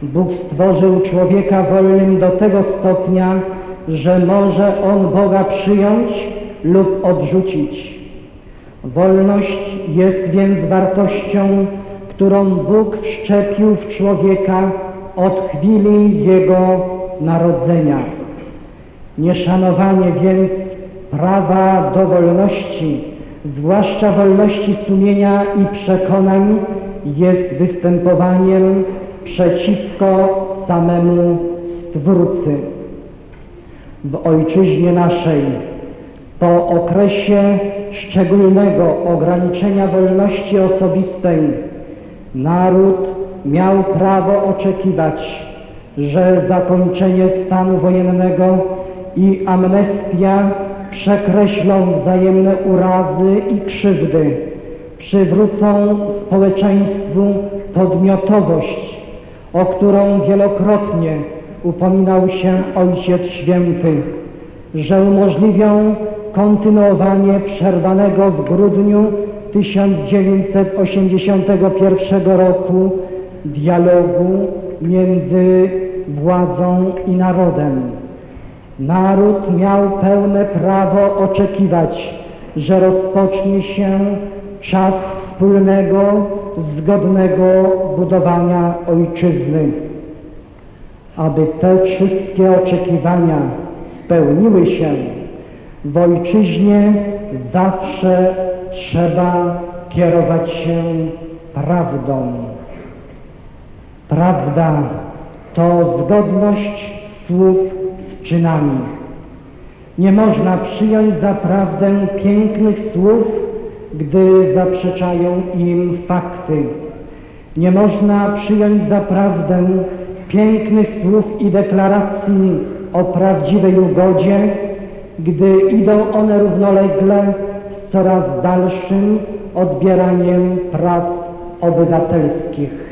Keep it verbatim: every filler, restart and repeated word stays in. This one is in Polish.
Bóg stworzył człowieka wolnym do tego stopnia, że może on Boga przyjąć lub odrzucić. Wolność jest więc wartością, którą Bóg wszczepił w człowieka od chwili jego narodzenia. Nieszanowanie więc prawa do wolności, zwłaszcza wolności sumienia i przekonań, jest występowaniem przeciwko samemu Stwórcy. W ojczyźnie naszej po okresie szczególnego ograniczenia wolności osobistej naród miał prawo oczekiwać, że zakończenie stanu wojennego i amnestia przekreślą wzajemne urazy i krzywdy, przywrócą społeczeństwu podmiotowość, o którą wielokrotnie upominał się Ojciec Święty, że umożliwią kontynuowanie przerwanego w grudniu tysiąc dziewięćset osiemdziesiątego pierwszego roku dialogu między władzą i narodem. Naród miał pełne prawo oczekiwać, że rozpocznie się czas wspólnego, zgodnego budowania ojczyzny. Aby te wszystkie oczekiwania spełniły się, w ojczyźnie zawsze trzeba kierować się prawdą. Prawda to zgodność słów z czynami. Nie można przyjąć za prawdę pięknych słów, gdy zaprzeczają im fakty. Nie można przyjąć za prawdę pięknych słów i deklaracji o prawdziwej ugodzie, gdy idą one równolegle z coraz dalszym odbieraniem praw obywatelskich.